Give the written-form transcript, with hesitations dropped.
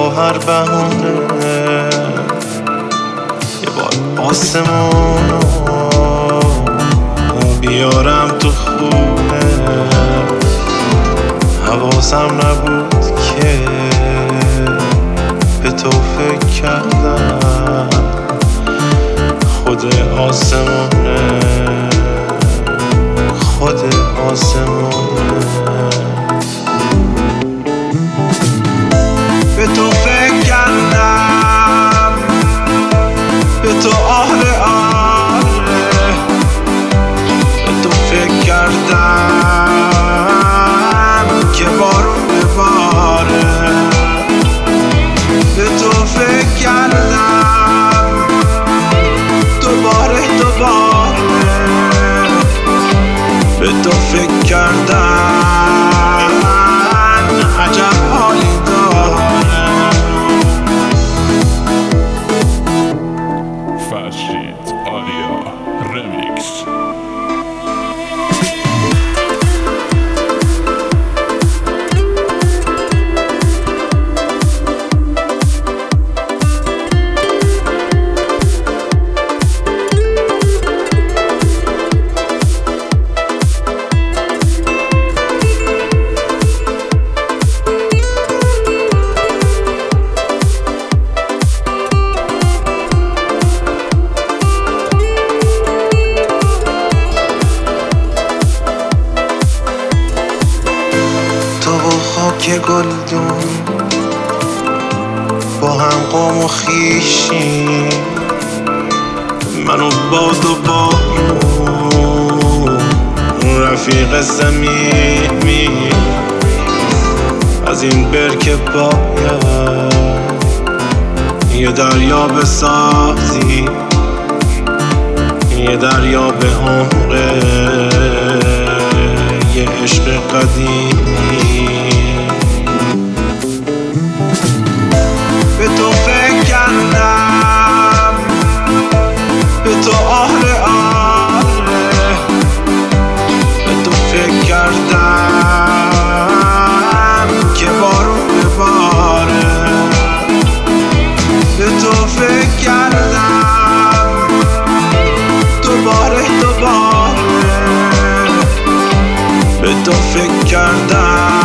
با هر بهونه یه بار آسمونو بیارم تو خونه. حواسم نبود که به تو فکر کردم، خود آسمونه، خود آسمونه. به تو فکر کردم، به تو آره آره، به تو فکر کردم که بارون بباره. به تو فکر کردم دوباره به تو فکر کردم عجب حالی داره. فرشید آریا رمیکس. تو و خاک گلدون با هم قوم و خویشیم، من و باد و بارون رفیق صمیمی. از این برکه باید یه دریا بسازی، یه دریا به عمره، یه عشق قدیمی. به تو فکر کردم، به تو آره آره، به تو فکر کردم که بارون بباره. به تو فکر کردم دوباره، به تو فکر کردم